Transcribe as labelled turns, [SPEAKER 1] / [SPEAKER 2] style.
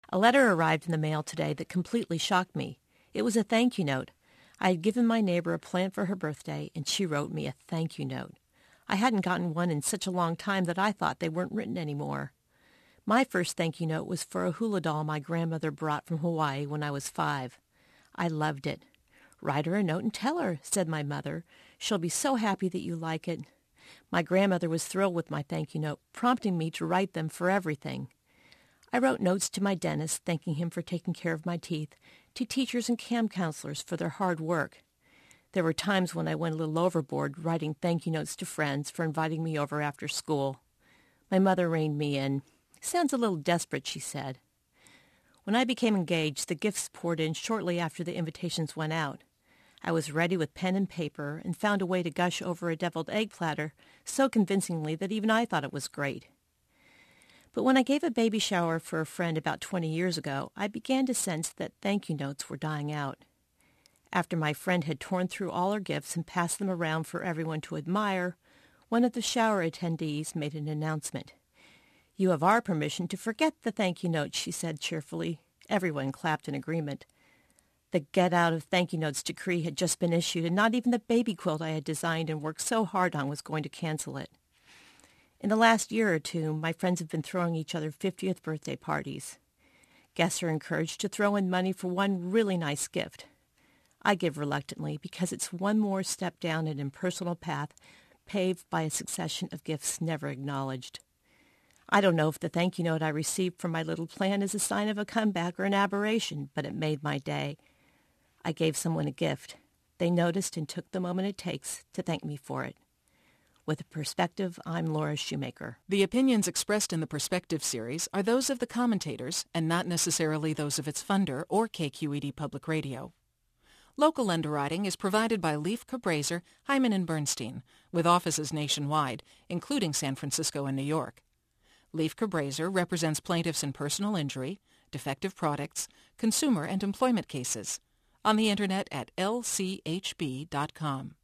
[SPEAKER 1] A letter arrived in the mail today that completely shocked me. It was a thank you note. I had given my neighbor a plant for her birthday, and she wrote me a thank you note. I hadn't gotten one in such a long time that I thought they weren't written anymore. My first thank you note was for a hula doll my grandmother brought from Hawaii when I was 5. I loved it. "Write her a note and tell her," said my mother. "She'll be so happy that you like it." My grandmother was thrilled with my thank you note, prompting me to write them for everything. I wrote notes to my dentist, thanking him for taking care of my teeth, to teachers and camp counselors for their hard work. There were times when I went a little overboard, writing thank you notes to friends for inviting me over after school. My mother reined me in. "Sounds a little desperate," she said. When I became engaged, the gifts poured in shortly after the invitations went out. I was ready with pen and paper and found a way to gush over a deviled egg platter so convincingly that even I thought it was great. But when I gave a baby shower for a friend about 20 years ago, I began to sense that thank you notes were dying out. After my friend had torn through all her gifts and passed them around for everyone to admire, one of the shower attendees made an announcement. "You have our permission to forget the thank you note," she said cheerfully. Everyone clapped in agreement. The get-out-of-thank-you notes decree had just been issued, and not even the baby quilt I had designed and worked so hard on was going to cancel it. In the last year or two, my friends have been throwing each other 50th birthday parties. Guests are encouraged to throw in money for one really nice gift. I give reluctantly because it's one more step down an impersonal path paved by a succession of gifts never acknowledged. I don't know if the thank you note I received from my little plan is a sign of a comeback or an aberration, but it made my day. I gave someone a gift. They noticed and took the moment it takes to thank me for it. With a Perspective, I'm Laura Shoemaker.
[SPEAKER 2] The opinions expressed in the Perspective series are those of the commentators and not necessarily those of its funder or KQED Public Radio. Local underwriting is provided by Leif Cabraser, Hyman & Bernstein, with offices nationwide, including San Francisco and New York. Leif Cabraser represents plaintiffs in personal injury, defective products, consumer and employment cases. On the Internet at lchb.com.